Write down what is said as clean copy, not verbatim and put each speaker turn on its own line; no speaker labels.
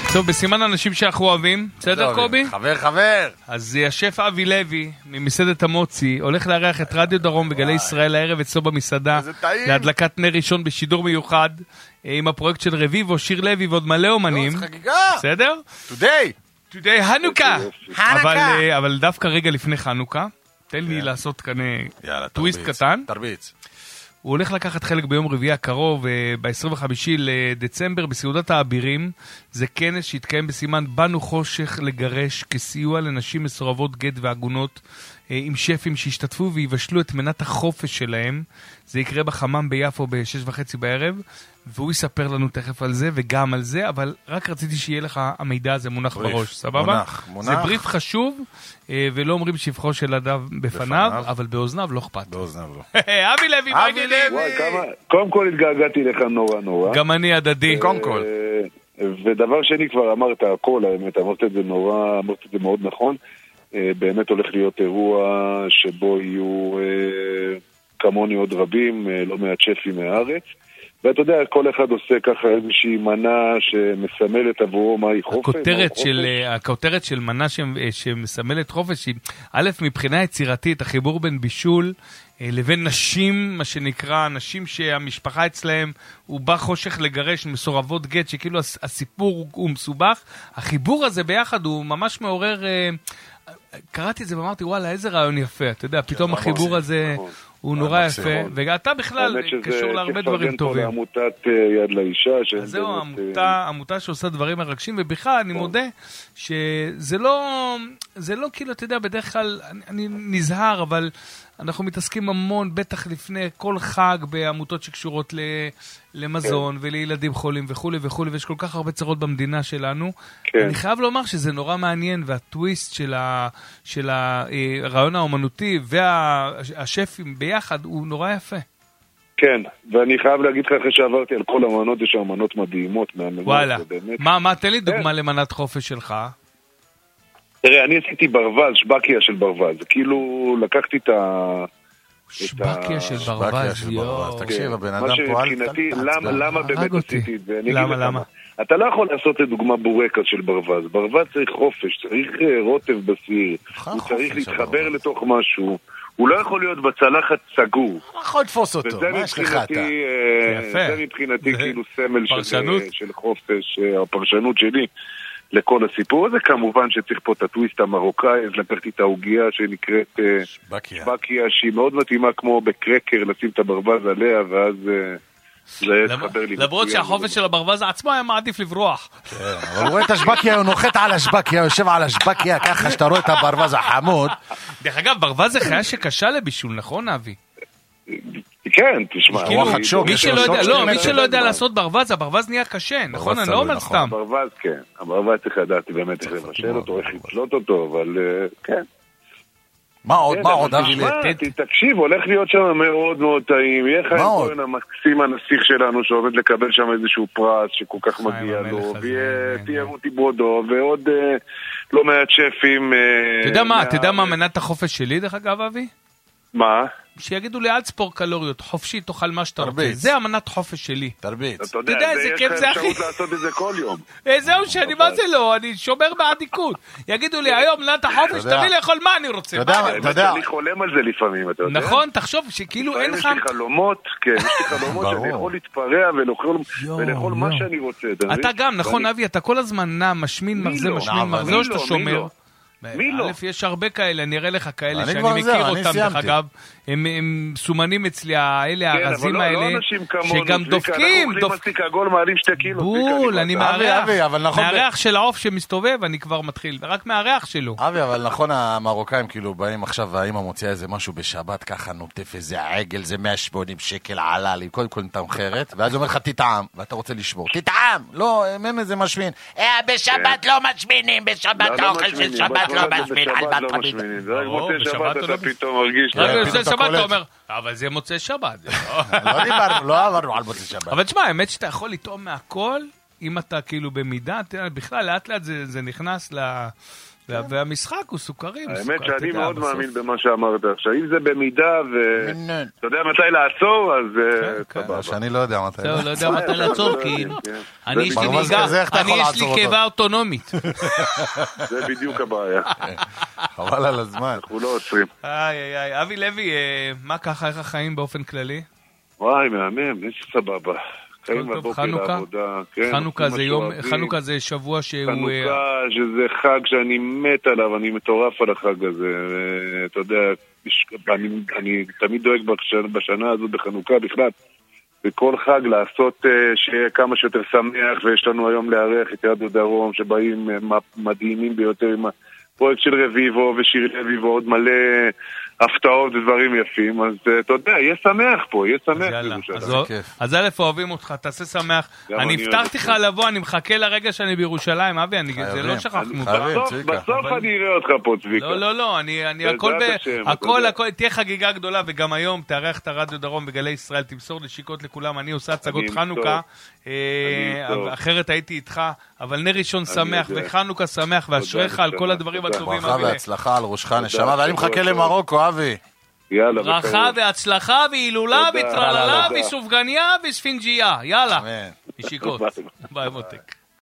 טוב, בסימן אנשים שאנחנו אוהבים, בסדר קובי?
חבר.
אז השף אבי לוי, ממסעדת המוצי, הולך לארח את רדיו דרום בגלי ישראל הערב אצלו במסעדה, להדלקת נר ראשון בשידור מיוחד, עם הפרויקט של רביבו, שיר לוי ועוד מלא אומנים.
זה חגיגה.
בסדר? Today חנוכה. אבל דווקא רגע לפני חנוכה, תן לי לעשות כאן טוויסט קטן.
תרביץ.
הוא הולך לקחת חלק ביום רביעי הקרוב, ב-25 לדצמבר, בסעודת האבירים. זה כנס שהתקיים בסימן באנו חושך לגרש, כסיוע לנשים מסורבות גט ועגונות, עם שפים שהשתתפו ויבשלו את מנת החופש שלהם. זה יקרה בחמם ביפו ב-6:30 בערב, והוא יספר לנו תכף על זה וגם על זה, אבל רק רציתי שיהיה לך המידע הזה מונח בראש, סבבה?
מונח.
זה בריף חשוב, ולא אומרים שבחו של אדם בפניו, אבל באוזניו לא אכפת.
באוזניו לא.
אבי לוי, מה העניינים?
קודם כל התגעגעתי לך נורא.
גם אני הדדי.
קודם כל.
ודבר שני, כבר אמרת הכל, האמת, אמרת את זה מאוד נכון. באמת הולך להיות אירוע שבו יהיו כמוני עוד רבים, לא מעט שפים מהארץ. ואתה יודע, כל אחד עושה ככה איזושהי מנה שמסמלת עבורו מהי חופש.
הכותרת של מנה שמסמלת חופש היא, א', מבחינה יצירתית, החיבור בין בישול לבין נשים, מה שנקרא, נשים שהמשפחה אצלהם הוא בא חושך לגרש, מסורבות גט, שכאילו הסיפור הוא מסובך. החיבור הזה ביחד הוא ממש מעורר, קראתי את זה ואמרתי, וואלה, איזה רעיון יפה, אתה יודע, פתאום החיבור הזה הוא נורא יפה, ואתה בכלל קשור להרבה דברים טובים.
תפרגן פה לעמותת יד לאישה.
אז זהו, עמותה שעושה דברים מרגשים, ובכלל אני מודה שזה לא כאילו, אתה יודע, בדרך כלל אני נזהר, אבל אנחנו מתעסקים המון, בטח לפני כל חג, בעמותות שקשורות למזון ולילדים חולים וכו' וכו', ויש כל כך הרבה צרות במדינה שלנו. אני חייב לומר שזה נורא מעניין, והטוויסט של הרעיון האומנותי והשפים ביחד הוא נורא יפה.
כן, ואני חייב להגיד לך, אחרי שעברתי על כל המנות, יש המנות מדהימות.
וואלה, מה, תן לי דוגמה למנת חופש שלך.
תראה, אני עשיתי ברווז, שבקיה של ברווז. כאילו, לקחתי את
שבקיה של ברווז, יואו.
תקשיב, הבן אדם פה על...
למה באמת עשיתי את זה?
למה?
אתה לא יכול לעשות לדוגמה בורקס של ברווז. ברווז צריך חופש, צריך רוטב בסיר. הוא צריך להתחבר לתוך משהו. הוא לא יכול להיות בצלחת סגור.
יכול לתפוס אותו, מה יש לך אתה?
זה מבחינתי כאילו סמל של חופש, הפרשנות שלי. לכל הסיפור הזה, כמובן שצריך פה את הטוויסט המרוקאי, אז לקחתי את ההוגיה שנקראת שבקיה, שהיא מאוד מתאימה כמו בקרקר, לשים את הברווז עליה, ואז זה יתחבר לי.
למרות שהחופש של הברווז עצמו היה מעדיף לברוח.
אבל הוא רואה את השבקיה, הוא נוחת על השבקיה, יושב על השבקיה, ככה שאתה רואה את הברווז החמוד.
דרך אגב, ברווז זה חיה שקשה לבישול, נכון אבי?
כן, תשמע.
מי שלא יודע לעשות ברווז, הברווז נהיה קשה, נכון? אני לא אומר סתם.
הברווז, כן. הברווז צריך לדעת באמת איך לבשל אותו, איך לתלות אותו, אבל כן.
מה עוד, אבי?
תקשיב, הולך להיות שם מאוד מאוד טעים. יהיה חיים כהן המקסים הנסיך שלנו, שעובד לקבל שם איזשהו פרס שכל כך מגיע לו, ותהיה רותי ברודו, ועוד לא מעט שפים.
אתה יודע מה מנת החופש שלי, דרך אגב, אבי?
מה?
שיגידו לי, אל תספור קלוריות, חופשי, תאכל מה שאתה רוצה. זה המנת חופש שלי.
תרביץ.
אתה יודע, יש לך אפשרות לעשות את זה כל יום.
זהו שאני, מה זה לא? אני שומר בעדיקות. יגידו לי, היום מנת החופש, תביא לאכול מה אני רוצה.
אתה יודע.
אני חולם על זה לפעמים, אתה יודע.
נכון, תחשוב שכאילו אין לך...
יש לי חלומות, כן, יש לי חלומות שאני יכול להתפרע ולאכול מה שאני רוצה.
אתה גם, נכון, אבי, אתה כל הזמן נע, משמין מרזה, או שאתה שומר.
מי לא?
א', יש הרבה כאלה, אני אראה לך כאלה שאני מכיר אותם, דרך אגב, הם סומנים אצלי, האלה, הרזים האלה, שגם דופקים, בול, אני מהריח של העוף שמסתובב, אני כבר מתחיל, רק מהריח שלו.
אבי, אבל נכון, המרוקאים כאילו באים עכשיו, והאמא מוציאה איזה משהו בשבת, ככה נוטף איזה עגל, זה 180 שקל עלה לי, קודם כל נתמחרת, ואז אומר לך תטעם, ואתה רוצה לשמור, תטעם, לא, זה משמין, בשבת לא משמינים, בשבת האוכל של שבת לא משמין, על מה תמיד.
רק מוצא שבת אתה פתאום מרגיש.
רק מוצא שבת אתה אומר, אבל זה מוצא שבת.
לא עברנו על מוצא שבת.
אבל תשמע, האמת שאתה יכול לטעום מהכל, אם אתה כאילו במידה, בכלל לאט לאט זה נכנס והמשחק הוא סוכרי.
האמת שאני מאוד מאמין במה שאמרת עכשיו. אם זה במידה ואתה יודע מתי לעצור, אז סבבה.
שאני לא יודע מתי.
לא יודע מתי לעצור, כי אני יש לי קיבה אוטונומית.
זה בדיוק הבעיה.
חבל על הזמן.
אנחנו לא עוצרים.
אבי לוי, מה ככה, איך החיים באופן כללי?
וואי, מהמם, יש סבבה.
חנוכה זה שבוע שהוא...
חנוכה שזה חג שאני מת עליו, אני מטורף על החג הזה. אתה יודע, אני תמיד דואג בשנה הזו בחנוכה בכלל, בכל חג לעשות שיהיה כמה שיותר שמח, ויש לנו היום לארח את יד דרום שבאים מדהימים ביותר עם הפרויקט של רביבו ושיר רביבו, עוד מלא הפתעות ודברים יפים, אז אתה יודע, יהיה שמח פה, יהיה שמח.
אז א' אוהבים אותך, תעשה שמח. אני הבטחתי לך לבוא, אני מחכה לרגע שאני בירושלים, אבי, זה לא שכחנו.
בסוף אני אראה אותך פה, צביקה.
לא, אני הכל, תהיה חגיגה גדולה, וגם היום תארח את הרדיו דרום בגלי ישראל, תמסור נשיקות לכולם, אני עושה הצגות חנוכה, אחרת הייתי איתך, אבל נר ראשון שמח, וחנוכה שמח, ואשריך על כל הדברים הטובים.
ברכה והצלחה על ראשך נשמה, ואני מחכה למרוקו, אבי.
ברכה והצלחה והילולה וטרללה וסופגניה וספינג'יה. יאללה. נשיקות. ביי מותק.